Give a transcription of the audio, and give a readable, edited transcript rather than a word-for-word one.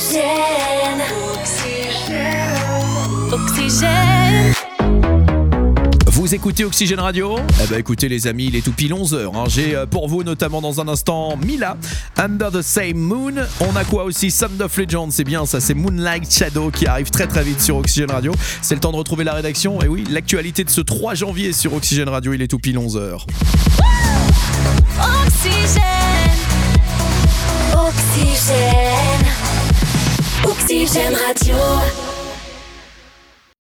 Oxygène. Vous écoutez Oxygène Radio ? Eh ben écoutez les amis, il est tout pile 11h. J'ai pour vous notamment dans un instant Mila, Under the Same Moon. On a quoi aussi ? Sound of Legend, c'est bien ça, c'est Moonlight Shadow qui arrive très très vite sur Oxygène Radio. C'est le temps de retrouver la rédaction. Et oui, l'actualité de ce 3 janvier sur Oxygène Radio, il est tout pile 11h.